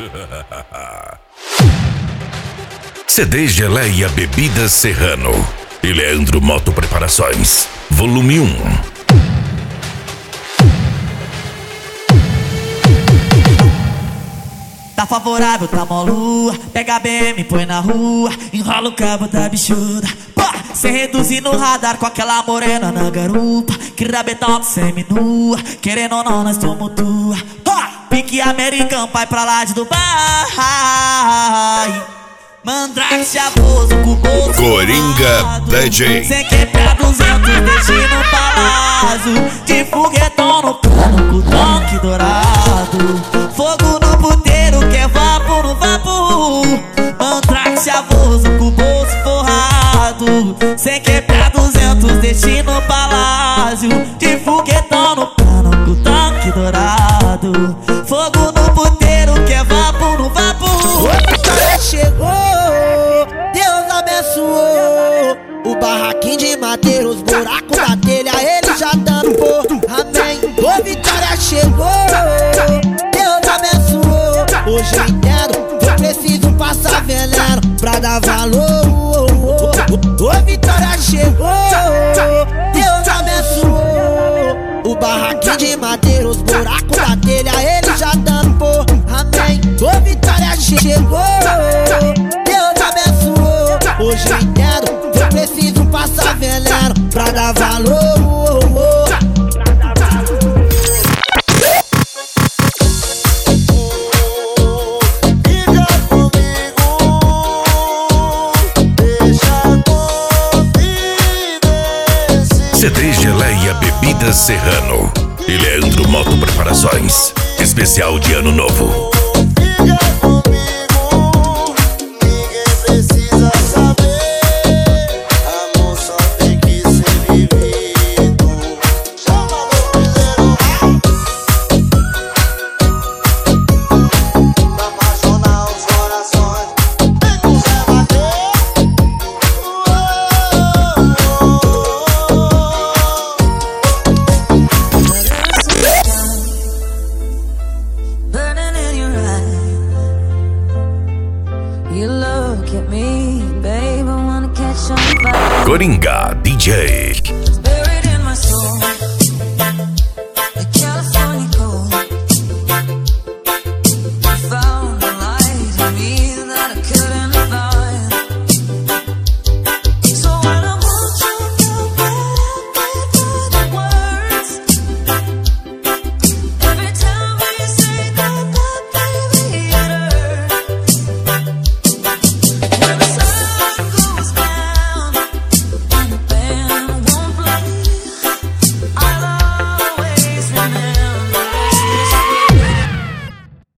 CD Geleia Bebidas Serrano e Leandro Moto Preparações, volume 1. Tá favorável, tá mó-lua, pega a BM, põe na rua, enrola o cabo da bichuda, pá, sem reduzir no radar com aquela morena na garupa, que rabetão semi-nua, querendo ou não nós tumultua, pá, pique americano, pai pra lá de Dubai, Mandrake chavoso com o bolso Coringa DJ, sem quebrar 200 deixi no palácio, de foguetão no cano com toque dourado, fogo no puteiro que é vapo no vapo, Mandrake chavoso com o bolso forrado, sem quebrar 200 deixi no palácio, de foguetão no cano com toque dourado, fogo no puteiro que é vapo no vapo. Chegou, Deus abençoou. O barraquinho de madeira, os buracos da telha, ele já tampou. Amém. Ô Vitória chegou, Deus abençoou. Hoje eu entendo, eu preciso passar veneno pra dar valor. Ô Vitória chegou, Deus abençoou. O barraquinho de madeira, os buracos da telha, ele já tampou. Amém. Ô Vitória chegou, Deus abençoou. Hoje eu entendo, eu preciso passar veneno pra dar valor. Fica comigo, deixa a confidenciar. CD Geleia Bebidas Serrano e Leandro Moto Preparações, especial de Ano Novo. Fica comigo, ninguém precisa saber. Amor só tem que ser vivido. Chama do pra apaixonar os corações. Vem com Zé Burning in your eyes. You look at me, babe, I wanna catch on fire. Coringa DJ.